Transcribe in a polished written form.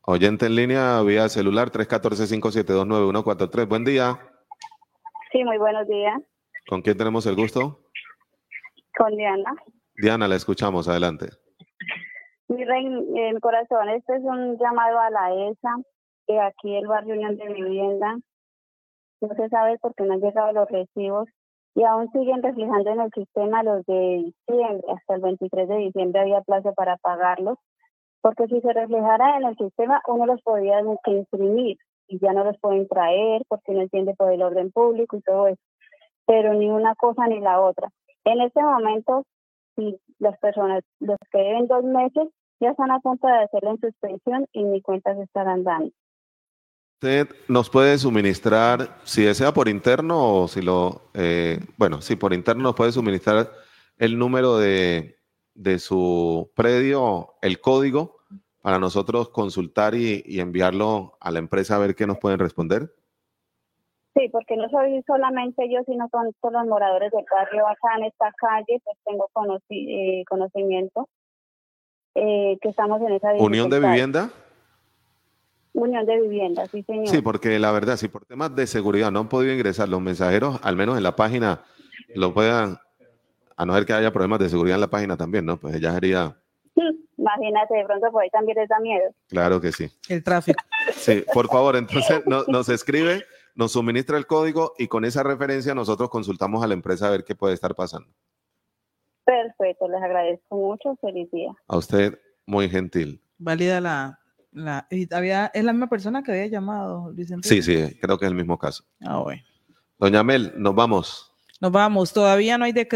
Oyente en línea vía celular 314-572-9143. Buen día. Sí, muy buenos días. ¿Con quién tenemos el gusto? Con Diana. Diana, la escuchamos. Adelante. Mi corazón, este es un llamado a la ESA, que aquí el barrio Unión de Vivienda. No se sabe por qué no han llegado los recibos y aún siguen reflejando en el sistema los de diciembre. Hasta el 23 de diciembre había plazo para pagarlos, porque si se reflejara en el sistema uno los podía imprimir y ya no los pueden traer porque no entiende por el orden público y todo eso. Pero ni una cosa ni la otra. En este momento, si las personas, los que deben 2 meses, ya están a punto de hacerla en suspensión y ni cuentas estarán dando. Usted nos puede suministrar, si desea por interno o si si por interno nos puede suministrar el número de su predio, el código, para nosotros consultar y enviarlo a la empresa a ver qué nos pueden responder. Sí, porque no soy solamente yo, sino con todos los moradores del barrio acá en esta calle, pues tengo conocimiento que estamos en esa dificultad. ¿Unión de Vivienda? Unión de Vivienda, sí, señor. Sí, porque la verdad, si por temas de seguridad no han podido ingresar los mensajeros, al menos en la página lo puedan, a no ser que haya problemas de seguridad en la página también, ¿no? Pues ya sería... Imagínate, de pronto por ahí también les da miedo. Claro que sí. El tráfico. Sí, por favor, entonces nos escribe, nos suministra el código y con esa referencia nosotros consultamos a la empresa a ver qué puede estar pasando. Perfecto, les agradezco mucho, feliz día. A usted, muy gentil. Válida es la misma persona que había llamado, Luis Enrique. Sí, creo que es el mismo caso. Ah, bueno. Doña Mel, nos vamos. Nos vamos, todavía no hay decreto.